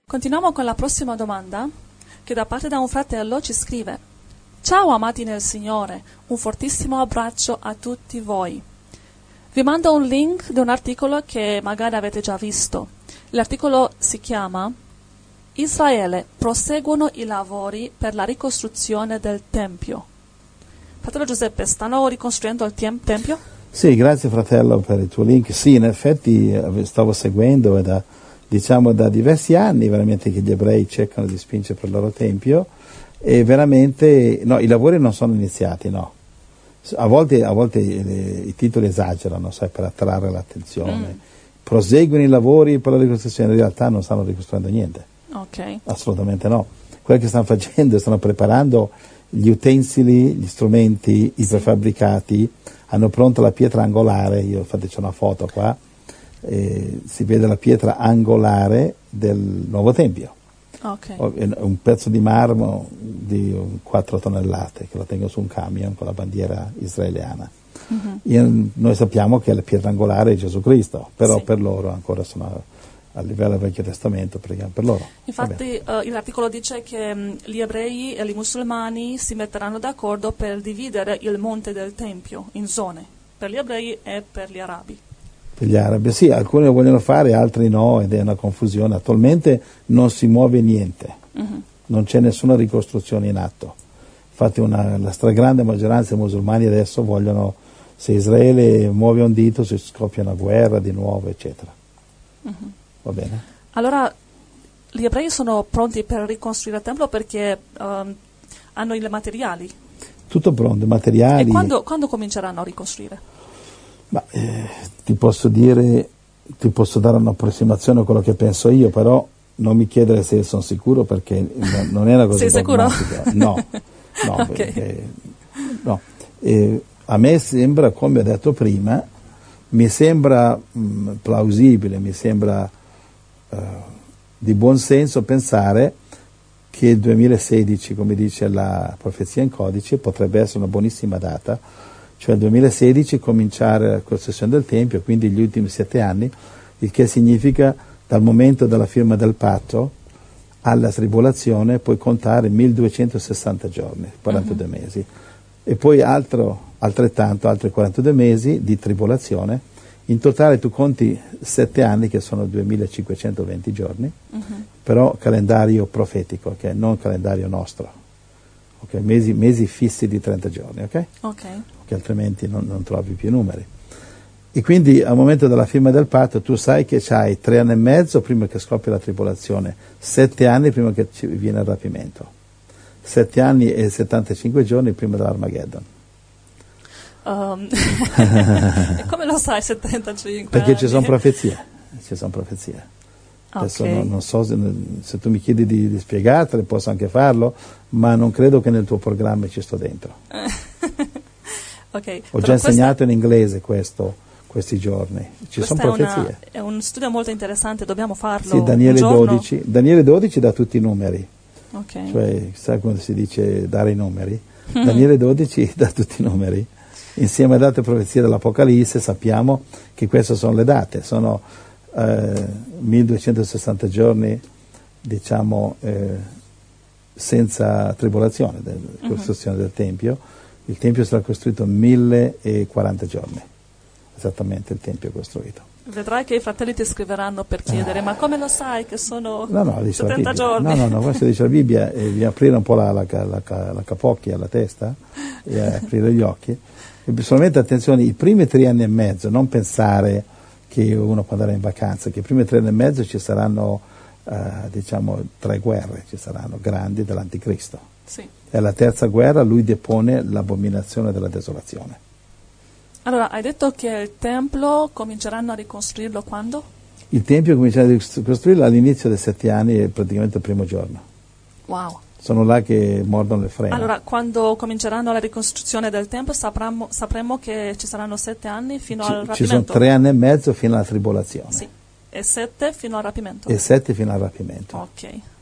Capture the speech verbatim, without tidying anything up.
Continuiamo con la prossima domanda, che da parte da un fratello ci scrive: ciao amati nel Signore, un fortissimo abbraccio a tutti voi. Vi mando un link di un articolo che magari avete già visto. L'articolo si chiama Israele, proseguono i lavori per la ricostruzione del Tempio. Fratello Giuseppe, stanno ricostruendo il tem- Tempio? Sì, grazie fratello per il tuo link. Sì, in effetti stavo seguendo e da, diciamo da diversi anni veramente che gli ebrei cercano di spingere per il loro Tempio e veramente, no, i lavori non sono iniziati, no. A volte, a volte le, i titoli esagerano, sai, per attrarre l'attenzione. Mm. Proseguono i lavori per la ricostruzione, in realtà non stanno ricostruendo niente. Ok. Assolutamente no. Quello che stanno facendo, stanno preparando gli utensili, gli strumenti, i prefabbricati, hanno pronta la pietra angolare, io infatti c'è una foto qua, eh, si vede la pietra angolare del nuovo Tempio. Okay. Un pezzo di marmo di quattro tonnellate che lo tengo su un camion con la bandiera israeliana. Mm-hmm. Io, noi sappiamo che la pietra angolare è Gesù Cristo, però sì. Per loro ancora sono a livello del Vecchio Testamento, preghiamo per loro. Infatti uh, l'articolo dice che um, gli ebrei e i musulmani si metteranno d'accordo per dividere il monte del Tempio in zone, per gli ebrei e per gli arabi. Per gli arabi, sì, alcuni lo vogliono fare, altri no, ed è una confusione. Attualmente non si muove niente, uh-huh. Non c'è nessuna ricostruzione in atto. Infatti una, la stragrande maggioranza dei musulmani adesso vogliono, se Israele muove un dito, si scoppia una guerra di nuovo, eccetera. Uh-huh. Va bene? Allora, gli ebrei sono pronti per ricostruire il Tempio perché um, hanno i materiali? Tutto pronto, i materiali. E quando, quando cominceranno a ricostruire? Ma, eh, ti posso dire, ti posso dare un'approssimazione a quello che penso io, però non mi chiedere se sono sicuro perché non è una cosa Sei dogmatica. Sicuro? No, no, okay. perché, no. Eh, a me sembra, come ho detto prima, mi sembra mh, plausibile, mi sembra uh, di buon senso pensare che il duemilasedici, come dice la profezia in codice, potrebbe essere una buonissima data. Cioè il duemilasedici cominciare la costruzione del Tempio, quindi gli ultimi sette anni, il che significa dal momento della firma del patto alla tribolazione puoi contare milleduecentosessanta giorni, quarantadue uh-huh. mesi, e poi altro, altrettanto, altri quarantadue mesi di tribolazione. In totale tu conti sette anni che sono duemilacinquecentoventi giorni, uh-huh. però calendario profetico, che okay? Non calendario nostro. Okay? Mesi, mesi fissi di trenta giorni, ok? Ok. Che altrimenti non, non trovi più numeri. E quindi al momento della firma del patto tu sai che c'hai tre anni e mezzo prima che scoppia la tribolazione, sette anni prima che ci viene il rapimento, sette anni e settantacinque giorni prima dell'Armageddon. Um, e come lo sai settantacinque? Perché anni? ci sono profezie, ci sono profezie. Adesso okay. non, non so se, se tu mi chiedi di, di spiegartele, posso anche farlo, ma non credo che nel tuo programma ci sto dentro. Okay. Ho già insegnato in inglese questo questi giorni, ci sono profezie. Una, è un studio molto interessante, dobbiamo farlo. Sì, Daniele dodici, Daniele dodici dà tutti i numeri, okay. Cioè sai quando si dice dare i numeri? Daniele dodici dà tutti i numeri, insieme alle date profezie dell'Apocalisse sappiamo che queste sono le date, sono eh, milleduecentosessanta giorni, diciamo, eh, senza tribolazione, della costruzione uh-huh. del Tempio. Il Tempio sarà costruito in millequaranta giorni, esattamente il Tempio costruito. Vedrai che i fratelli ti scriveranno per chiedere, ah. ma come lo sai che sono no, no, dice settanta giorni? No, no, no, questo dice la Bibbia, e bisogna aprire un po' la, la, la, la capocchia, la testa, e aprire gli occhi. E solamente attenzione, i primi tre anni e mezzo, non pensare che uno può andare in vacanza, che i primi tre anni e mezzo ci saranno, uh, diciamo, tre guerre, ci saranno grandi dell'Anticristo. Sì. E alla terza guerra lui depone l'abominazione della desolazione. Allora, hai detto che il Tempio cominceranno a ricostruirlo quando? Il Tempio comincerà a ricostruirlo all'inizio dei sette anni, praticamente il primo giorno. Wow. Sono là che mordono le frene. Allora, quando cominceranno la ricostruzione del Tempio sapremo, sapremo che ci saranno sette anni fino ci, al rapimento? Ci sono tre anni e mezzo fino alla tribolazione. Sì, e sette fino al rapimento? E sette fino al rapimento. Ok.